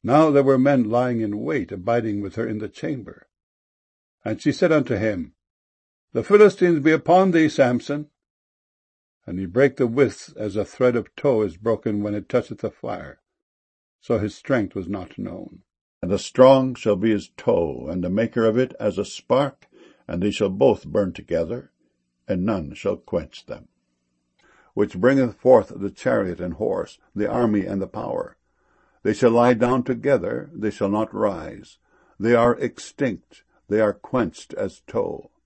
Now there were men lying in wait, abiding with her in the chamber. And she said unto him, The Philistines be upon thee, Samson. And he brake the withs as a thread of tow is broken when it toucheth the fire. So his strength was not known. And the strong shall be his tow, and the maker of it as a spark, and they shall both burn together, and none shall quench them. Which bringeth forth the chariot and horse, the army and the power. They shall lie down together, they shall not rise. They are extinct, they are quenched as tow.